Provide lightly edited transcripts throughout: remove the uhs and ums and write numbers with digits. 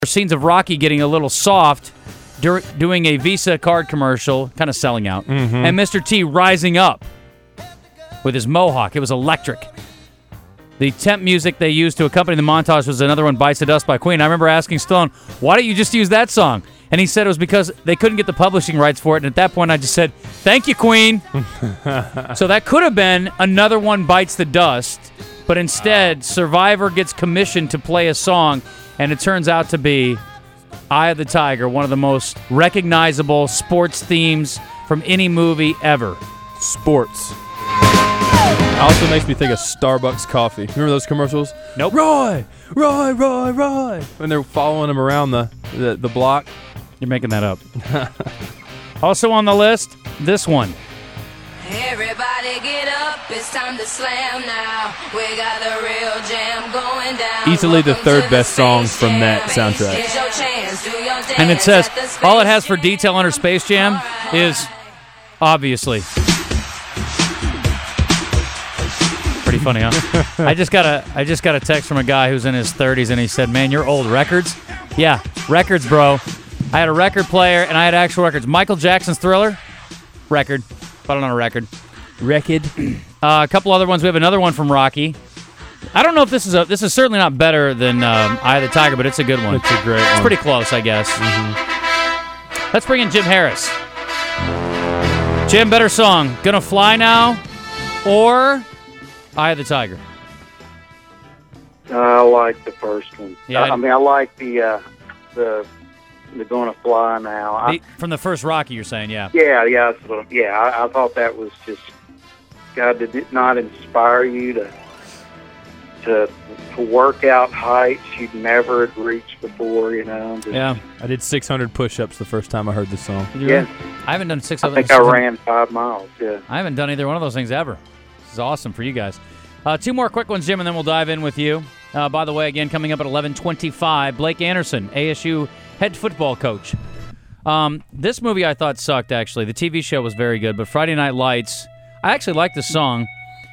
Scenes of Rocky getting a little soft, doing a Visa card commercial, kind of selling out, and Mr. T rising up with his mohawk. It was electric. The temp music they used to accompany the montage was another one, Bites the Dust by Queen. I remember asking Stone, why don't you just use that song? And he said it was because they couldn't get the publishing rights for it, and at that point I just said, thank you, Queen. So that could have been another one, Bites the Dust, but instead Survivor gets commissioned to play a song, and it turns out to be Eye of the Tiger, one of the most recognizable sports themes from any movie ever. Sports. Also makes me think of Starbucks coffee. Remember those commercials? Nope. Roy! When they're following him around the block. You're making that up. Also on the list, this one. Everybody get up, it's time to slam now. We got the real jam going down. Easily the third best song from that soundtrack. Here's your chance, do your dance. And it says, at the Space all it has for detail under Space Jam is, obviously. Pretty funny, huh? I just got a text from a guy who's in his 30s, and he said, man, you're old. Records? Yeah, records, bro. I had a record player, and I had actual records. Michael Jackson's Thriller? Record. Put it on a record. A couple other ones. We have another one from Rocky. I don't know if this is certainly not better than Eye of the Tiger, but it's a good one. It's a great one. It's pretty close, I guess. Let's bring in Jim Harris. Jim, better song. Gonna Fly Now or Eye of the Tiger? I like the first one. Yeah, I mean, I like the Gonna Fly Now. From the first Rocky, you're saying, yeah. Yeah. I thought that was just, God, did it not inspire you to work out heights you'd never had reached before? You know. Yeah. I did 600 push-ups the first time I heard this song. Yeah. I haven't done 6 I of think them. I ran 5 miles. Yeah. I haven't done either one of those things ever. This is awesome for you guys. 2 more quick ones, Jim, and then we'll dive in with you. By the way, again, coming up at 11:25, Blake Anderson, ASU head football coach. This movie I thought sucked, actually. The TV show was very good, but Friday Night Lights, I actually like the song.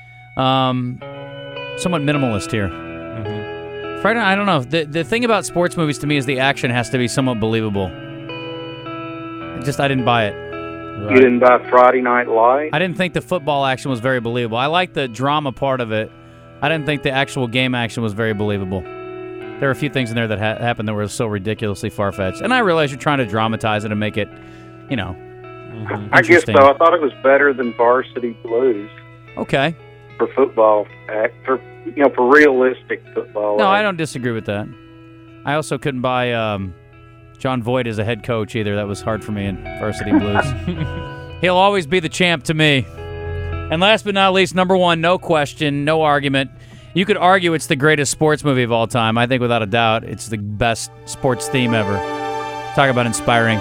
Somewhat minimalist here. Friday Night, I don't know. The thing about sports movies to me is the action has to be somewhat believable. I didn't buy it. Right. You didn't buy Friday Night Lights? I didn't think the football action was very believable. I liked the drama part of it. I didn't think the actual game action was very believable. There were a few things in there that happened that were so ridiculously far-fetched. And I realize you're trying to dramatize it and make it, I guess so. I thought it was better than Varsity Blues. Okay. For football, for realistic football. No, I don't disagree with that. I also couldn't buy John Voight as a head coach either. That was hard for me in Varsity Blues. He'll always be the champ to me. And last but not least, number 1, no question, no argument. You could argue it's the greatest sports movie of all time. I think without a doubt it's the best sports theme ever. Talk about inspiring.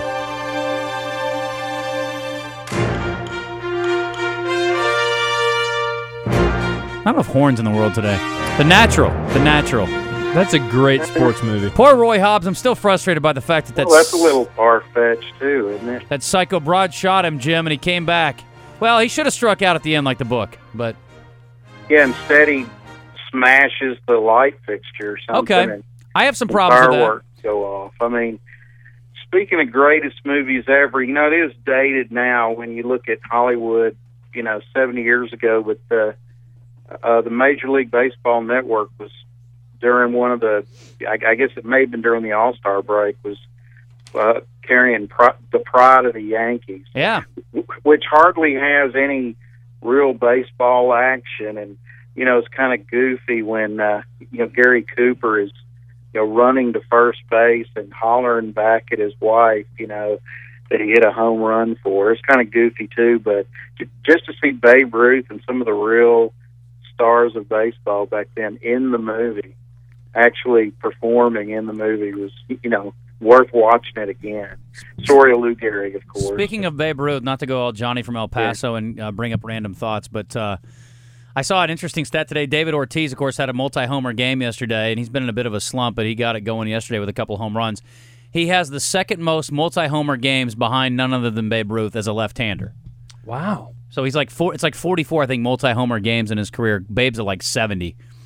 Not enough horns in the world today. The Natural. That's a great sports movie. Poor Roy Hobbs. I'm still frustrated by the fact that that's a little far-fetched too, isn't it? That psycho broad shot him, Jim, and he came back. Well, he should have struck out at the end like the book, but... Yeah, instead he smashes the light fixture or something. Okay. I have some problems with that. Fireworks go off. I mean, speaking of greatest movies ever, it is dated now when you look at Hollywood, 70 years ago, but the Major League Baseball Network was during one of the, I guess it may have been during the All-Star break, was carrying the Pride of the Yankees. Yeah. Which hardly has any real baseball action, and it's kind of goofy when Gary Cooper is running to first base and hollering back at his wife that he hit a home run for. It's kind of goofy too, but just to see Babe Ruth and some of the real stars of baseball back then in the movie, actually performing in the movie, was worth watching it again. Story of Lou Gehrig, of course. Speaking of Babe Ruth, not to go all Johnny from El Paso and bring up random thoughts, but I saw an interesting stat today. David Ortiz, of course, had a multi-homer game yesterday, and he's been in a bit of a slump, but he got it going yesterday with a couple home runs. He has the second most multi-homer games behind none other than Babe Ruth as a left-hander. Wow. So he's like it's like 44, I think, multi-homer games in his career. Babe's at like 70.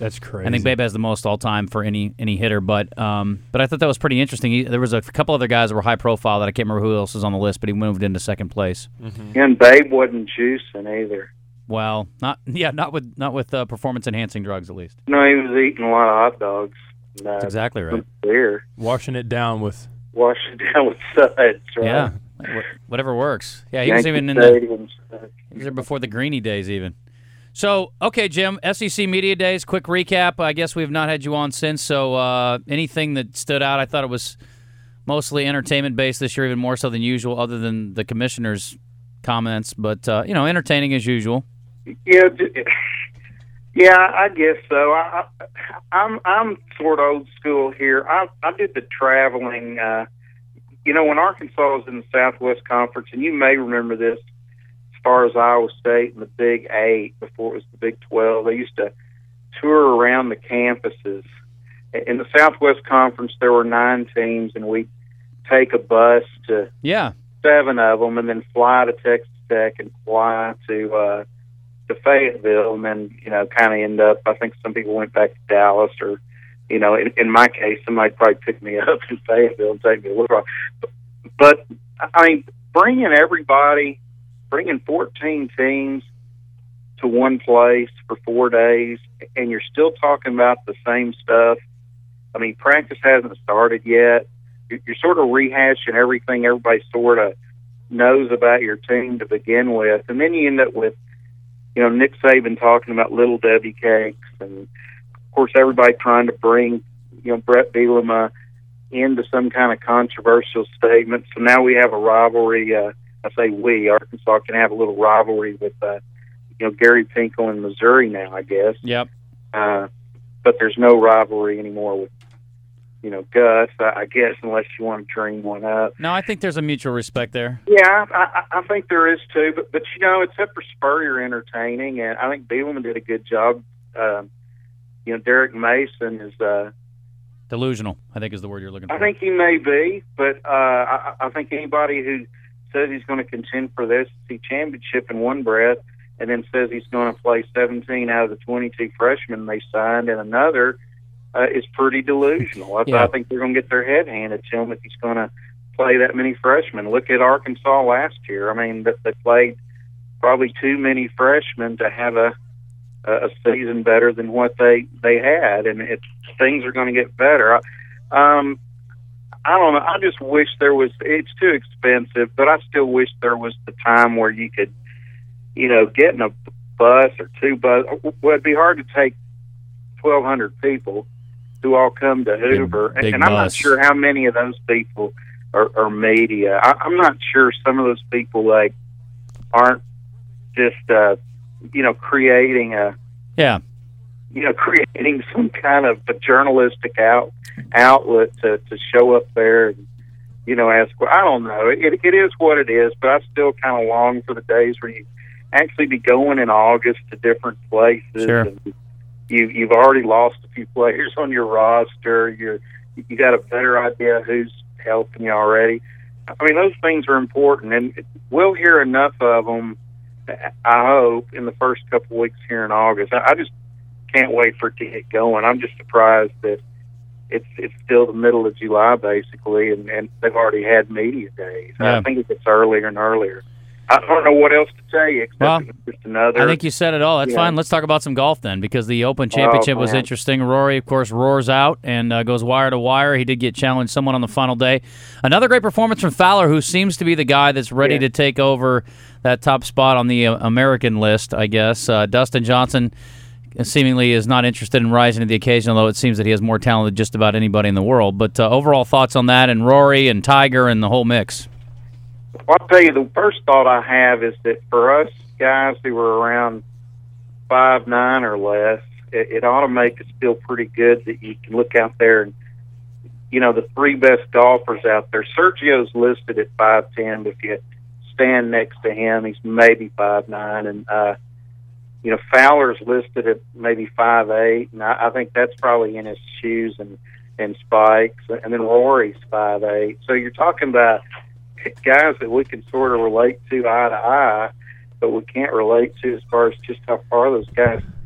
That's crazy. I think Babe has the most all time for any hitter, but I thought that was pretty interesting. There was a couple other guys that were high profile that I can't remember who else was on the list, but he moved into second place. Mm-hmm. And Babe wasn't juicing either. Well, not with performance enhancing drugs at least. No, he was eating a lot of hot dogs. That's exactly right. Beer. Washing it down with suds, right? Yeah, whatever works. Yeah, he was even in Stadium suds. he was there before the Greeny days even. So, okay, Jim, SEC Media Days, quick recap. I guess we have not had you on since, so anything that stood out? I thought it was mostly entertainment-based this year, even more so than usual, other than the commissioner's comments, but, entertaining as usual. Yeah, I guess so. I'm sort of old school here. I did the traveling. When Arkansas was in the Southwest Conference, and you may remember this, as far as Iowa State and the Big 8 before it was the Big 12, they used to tour around the campuses. In the Southwest Conference, there were 9 teams, and we'd take a bus to 7 of them, and then fly to Texas Tech and fly to Fayetteville, and then kind of end up. I think some people went back to Dallas, or in my case, somebody probably picked me up in Fayetteville and take me a little while. But I mean, bringing 14 teams to one place for 4 days, and you're still talking about the same stuff. I mean, practice hasn't started yet. You're sort of rehashing everything everybody sort of knows about your team to begin with, and then you end up with Nick Saban talking about Little Debbie cakes, and of course everybody trying to bring Brett Bielema into some kind of controversial statement. So now we have a rivalry. I say we, Arkansas can have a little rivalry with Gary Pinkel in Missouri now, I guess. Yep. But there's no rivalry anymore with Gus, I guess, unless you want to dream one up. No, I think there's a mutual respect there. Yeah, I think there is too. But except for Spurrier entertaining, and I think Bielema did a good job. Derek Mason is delusional, I think is the word you're looking for. I think he may be, but I think anybody who says he's going to contend for the SEC championship in one breath and then says he's going to play 17 out of the 22 freshmen they signed in another is pretty delusional. I think they're going to get their head handed to him if he's going to play that many freshmen. Look at Arkansas last year. I mean, they played probably too many freshmen to have a season better than what they had, and things are going to get better. I don't know. I just wish there was. It's too expensive, but I still wish there was the time where you could, get in a bus or 2 buses. Well, it'd be hard to take 1,200 people who all come to Hoover, big and I'm not bus. sure how many of those people are media. I'm not sure some of those people aren't just creating creating some kind of a journalistic outlet to show up there and ask. I don't know. It is what it is, but I still kind of long for the days where you actually be going in August to different places. Sure. And you've already lost a few players on your roster. You got a better idea who's helping you already. I mean, those things are important, and we'll hear enough of them, I hope, in the first couple of weeks here in August. I just can't wait for it to get going. I'm just surprised that it's still the middle of July, basically, and they've already had media days. Yeah. I think it gets earlier and earlier. I don't know what else to tell you, except it's just another. I think you said it all. That's fine. Let's talk about some golf then, because the Open Championship was interesting. Rory, of course, roars out and goes wire to wire. He did get challenged somewhat on the final day. Another great performance from Fowler, who seems to be the guy that's ready to take over that top spot on the American list, I guess. Dustin Johnson seemingly is not interested in rising to the occasion, although it seems that he has more talent than just about anybody in the world. But overall thoughts on that, and Rory and Tiger and the whole mix? Well, I'll tell you, the first thought I have is that for us guys who are around 5'9" or less, it ought to make us feel pretty good that you can look out there and, the 3 best golfers out there. Sergio's listed at 5'10", but if you stand next to him, he's maybe 5'9", and Fowler's listed at maybe 5'8", and I think that's probably in his shoes and spikes, and then Rory's 5'8". So you're talking about guys that we can sort of relate to eye to eye, but we can't relate to as far as just how far those guys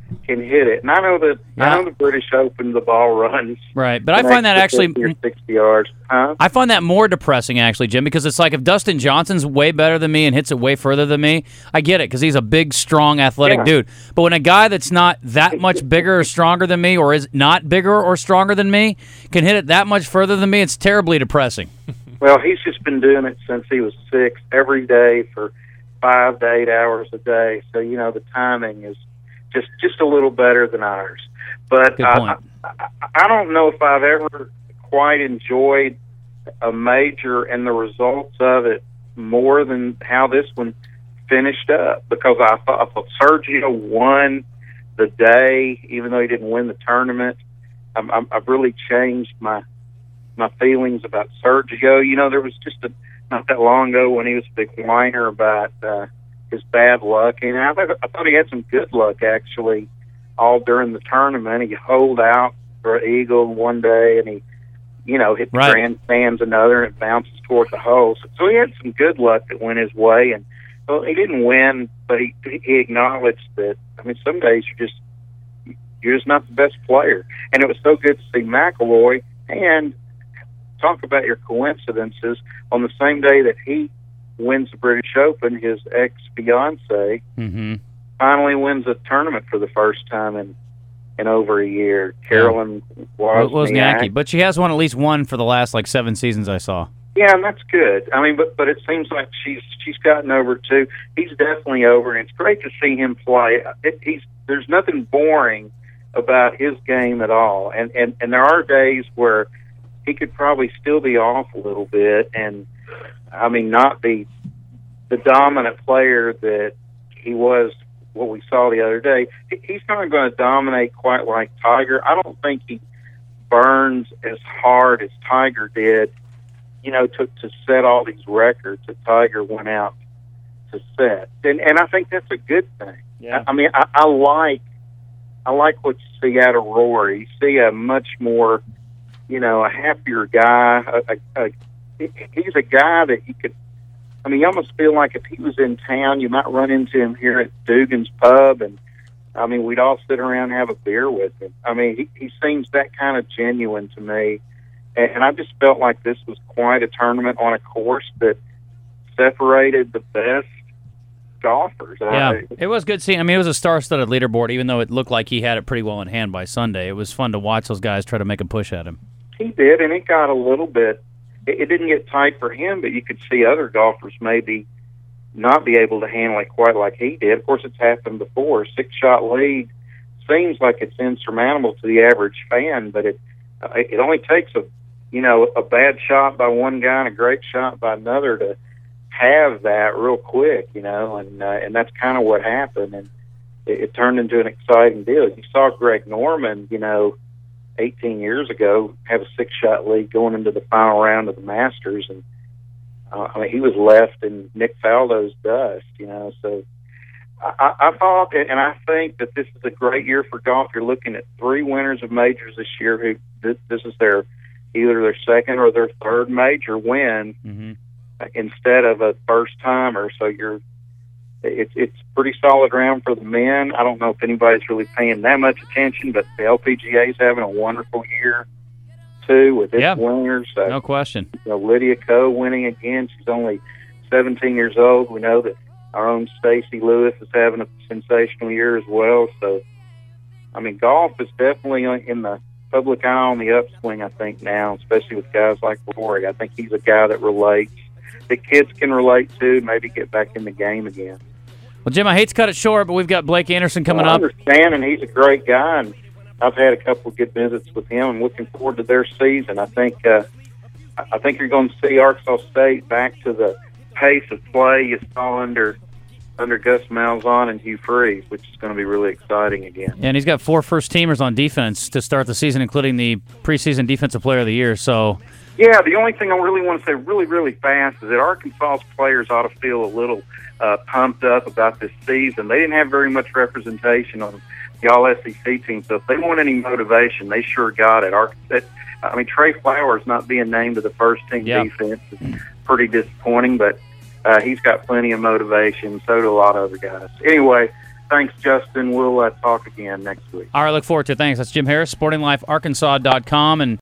can hit it. And I know that I know the British Open, the ball runs. Right, but I find that actually 50 or 60 yards. Huh? I find that more depressing, actually, Jim, because it's like if Dustin Johnson's way better than me and hits it way further than me, I get it because he's a big, strong, athletic dude. But when a guy that's not that much bigger or stronger than me, or is not bigger or stronger than me, can hit it that much further than me, it's terribly depressing. Well, he's just been doing it since he was 6, every day for 5 to 8 hours a day. So, you know, the timing is just a little better than ours. But I don't know if I've ever quite enjoyed a major and the results of it more than how this one finished up, because I thought Sergio won the day, even though he didn't win the tournament. I've really changed my feelings about Sergio. You know, there was just not that long ago when he was a big whiner about his bad luck, and I thought he had some good luck actually all during the tournament. He holed out for an eagle one day, and he, you know, hit the grandstands another, and it bounces toward the hole. So he had some good luck that went his way, and well, he didn't win, but he acknowledged that. I mean, some days you're just not the best player, and it was so good to see McIlroy. And talk about your coincidences, on the same day that he wins the British Open, his ex-fiancée finally wins a tournament for the first time in over a year. Carolyn Wozniacki. But she has won at least one for the last 7 seasons I saw. Yeah, and that's good. I mean, but it seems like she's gotten over too. He's definitely over, and it's great to see him play. There's nothing boring about his game at all, and there are days where he could probably still be off a little bit, and I mean, not be the dominant player that he was, what we saw the other day. He's not going to dominate quite like Tiger. I don't think he burns as hard as Tiger did, you know, to set all these records that Tiger went out to set. And I think that's a good thing. Yeah. I mean, I like what you see out of Rory. You see a much more, you know, a happier guy. He's a guy that you could, I mean, you almost feel like if he was in town, you might run into him here at Dugan's Pub, and, I mean, we'd all sit around and have a beer with him. I mean, he seems that kind of genuine to me, and I just felt like this was quite a tournament on a course that separated the best golfers. Yeah, it was good seeing. I mean, it was a star-studded leaderboard, even though it looked like he had it pretty well in hand by Sunday. It was fun to watch those guys try to make a push at him. He did, and it got a little bit. It didn't get tight for him, but you could see other golfers maybe not be able to handle it quite like he did. Of course, it's happened before. 6-shot lead seems like it's insurmountable to the average fan, but it only takes a bad shot by one guy and a great shot by another to have that real quick, you know, and that's kind of what happened, and it turned into an exciting deal. You saw Greg Norman, you know, 18 years ago, have a 6-shot lead going into the final round of the Masters, and I mean, he was left in Nick Faldo's dust, you know. So I thought, and I think that this is a great year for golf. You're looking at 3 winners of majors this year who this is either their second or their third major win instead of a first timer. So it's pretty solid round for the men. I don't know if anybody's really paying that much attention, but the LPGA is having a wonderful year too with its winners. No question. You know, Lydia Ko winning again. She's only 17 years old. We know that our own Stacey Lewis is having a sensational year as well. So, I mean, golf is definitely in the public eye on the upswing, I think, now, especially with guys like Rory. I think he's a guy that relates, that kids can relate to, maybe get back in the game again. Well, Jim, I hate to cut it short, but we've got Blake Anderson coming up. I understand, and he's a great guy, and I've had a couple of good visits with him. I'm looking forward to their season. I think you're going to see Arkansas State back to the pace of play you saw under Gus Malzahn and Hugh Freeze, which is going to be really exciting again. Yeah, and he's got 4 first-teamers on defense to start the season, including the preseason Defensive Player of the Year. So, yeah, the only thing I really want to say really, really fast is that Arkansas's players ought to feel a little pumped up about this season. They didn't have very much representation on the All-SEC team, so if they want any motivation, they sure got it. I mean, Trey Flowers not being named to the first-team defense is pretty disappointing, but he's got plenty of motivation. So do a lot of other guys. Anyway, Thanks, Justin. We'll talk again next week. All right, look forward to it. Thanks. That's Jim Harris, SportingLifeArkansas.com. And